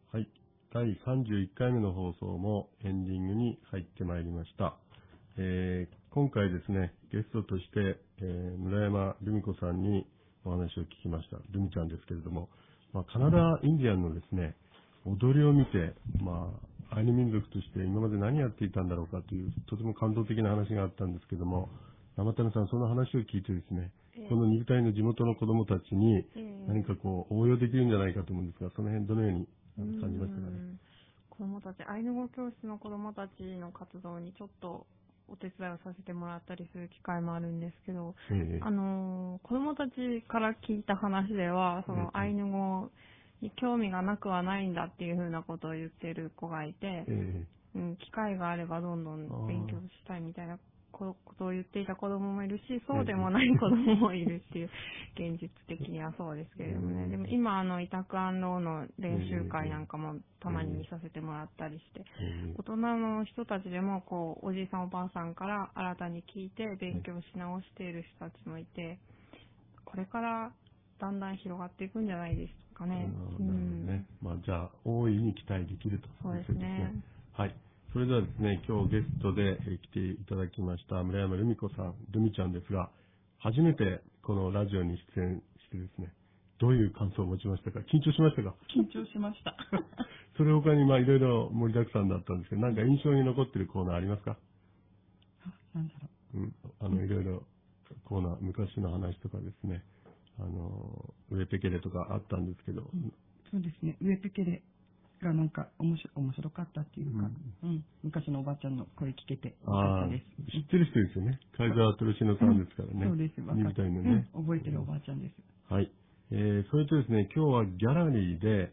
はい。第31回目の放送もエンディングに入ってまいりました。今回ですね、ゲストとして、村山ルミ子さんにお話を聞きました。ルミちゃんですけれども、カナダインディアンのですね、踊りを見て、アイヌ民族として今まで何やっていたんだろうかという、とても感動的な話があったんですけども、生谷さん、その話を聞いてですね、この肉体の地元の子供たちに何か応用できるんじゃないかと思うんですが、その辺どのように感じましたかね。 子供たち、アイヌ語教室の子供たちの活動にちょっとお手伝いをさせてもらったりする機会もあるんですけど、子供たちから聞いた話では、そのアイヌ語に興味がなくはないんだっていうふうなことを言ってる子がいて、機会があればどんどん勉強したいみたいなことを言っていた子供もいるし、そうでもない子供もいるっていう、現実的にはそうですけれどもね。でも今、イタクアンローの練習会なんかもたまに見させてもらったりして、大人の人たちでも、おじいさんおばあさんから新たに聞いて勉強し直している人たちもいて、これからだんだん広がっていくんじゃないですかね。 なるほどね。じゃあ、大いに期待できるというそうですね。 はい。それではですね、今日ゲストで来ていただきました村山ルミ子さん、ルミちゃんですが、初めてこのラジオに出演してですね、どういう感想を持ちましたか？緊張しましたか？ 緊張しました。 それ他にいろいろ盛りだくさんだったんですけど、なんか印象に残っているコーナーありますか？ なんだろう。 いろいろコーナー、昔の話とかですね、ウエペケレとかあったんですけど。 そうですね、ウエペケレがなんか面白かったっていうか、昔のおばちゃんの声聞けてよかったです。 知ってる人ですよね。カイザートルシノさんですからね。 そうです、 みたいなね。 覚えてるおばあちゃんです。 はい。それとですね、今日はギャラリーで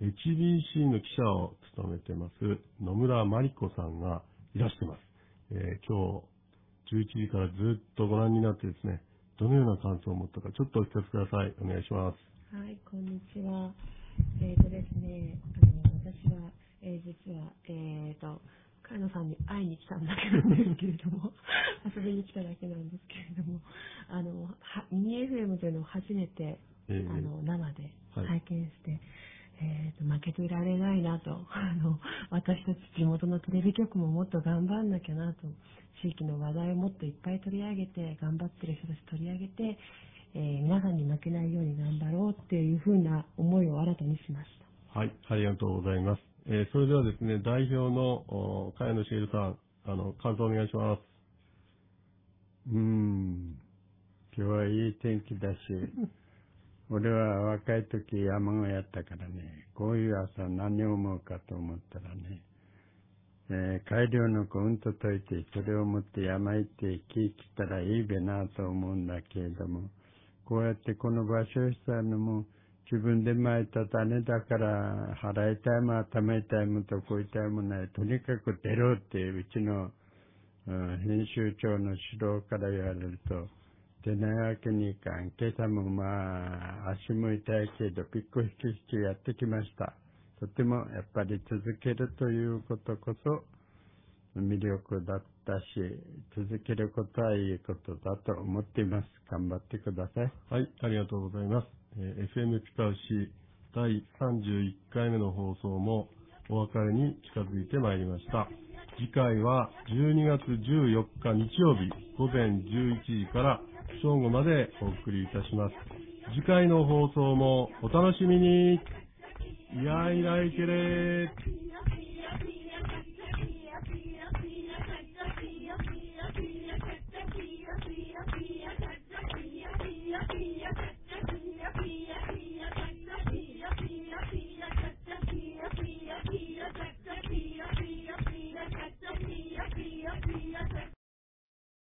HBC の記者を務めてます野村真理子さんがいらしてます。今日11時からずっとご覧になってですね、どのような感想を持ったかちょっとお聞かせください。お願いします。 はい、こんにちは。ですね、私は、実は、茅野さんに会いに来たんだけなんですけれども、遊びに来ただけなんですけれども、ミニ FM での初めて、生で拝見して、負けてられないなと、私たち地元のテレビ局ももっと頑張んなきゃなと、地域の話題をもっといっぱい取り上げて、頑張ってる人たち取り上げて、皆さんに負けないように頑張ろうっていうふうな思いを新たにしました。 はい、ありがとうございます。それではですね、代表の茅野茂さん、感想お願いします。 今日はいい天気だし、俺は若い時山小屋やったからね、こういう朝何を思うかと思ったらね、改良の子うんと解いて、それを持って山行って木切ったらいいべなと思うんだけれども、こうやってこの場所したのも自分でまいた種だから払いたいも頭痛いもとこいたいもない、とにかく出ろってうちの、編集長の指導から言われると出ないわけにいかん。今朝も足も痛いけどピッコ引き引きやってきました。とてもやっぱり続けるということこそ魅力だったし、続けることはいいことだと思っています。頑張ってください。 はい、ありがとうございます。FM ピカウシ第31回目の放送もお別れに近づいてまいりました。次回は12月14日日曜日午前11時から正午までお送りいたします。次回の放送もお楽しみに。いやいらいけれー。